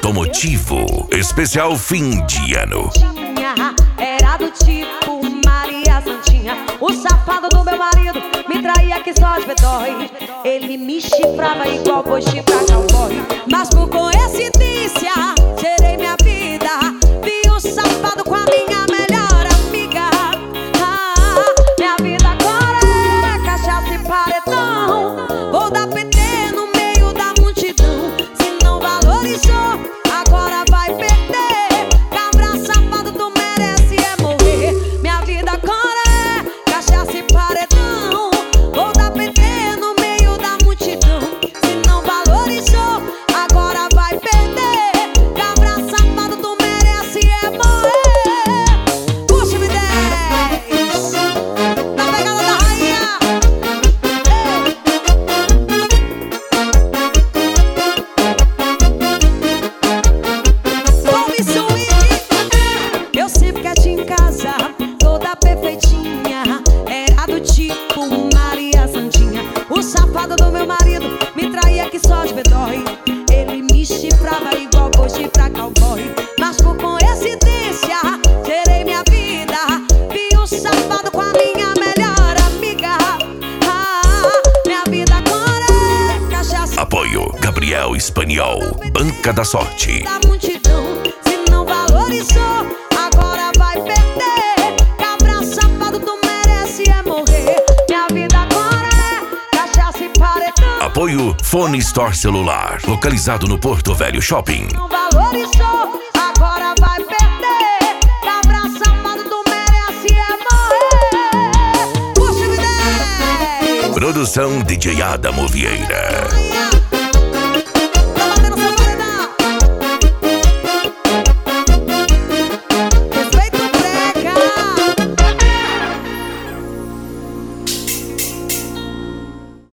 automotivo. Especial fim de ano. Era do tipo Maria Santinha. O safado do meu marido me traía que só as bedói. Ele me chifrava igual boi chifra cowboy. Mas por coincidência, gerei minha vida. Vi o safado com a minha melhor amiga. Minha vida agora é cachaça e paredão. Vou dar PT no meio da multidão. Se não valorizou, agora vai perder. Cabra safado, tu merece é morrer. Minha vida agora é cachaça e paredão. Vou dar PT no meio da multidão. Se não valorizou, agora vai perder. Cabra safado, tu merece é morrer. Puxa-me 10 na pegada da rainha. Come swing. Eu sempre quietinha em casa, toda perfeitinha. Era do tipo Maria Santinha. O safado do meu marido me traía que só as bedói. Ele me chifrava igual boi chifra cowboy. Mas por coincidência, gerei minha vida. Vi o safado com a minha melhor amiga. Minha vida agora é cachaça Apoio Gabriel Espanhol, Banca da Sorte. da multidão. Se não valorizou, agora vai perder. Cabra safado, tu merece é morrer. Minha vida agora é cachaça e paredão. Apoio Fone Store Celular, localizado no Porto Velho Shopping. Não valorizou, agora vai perder. Cabra safado, tu merece é morrer. Puxa-me 10 Produção DJ Adamo Vieira. rainha.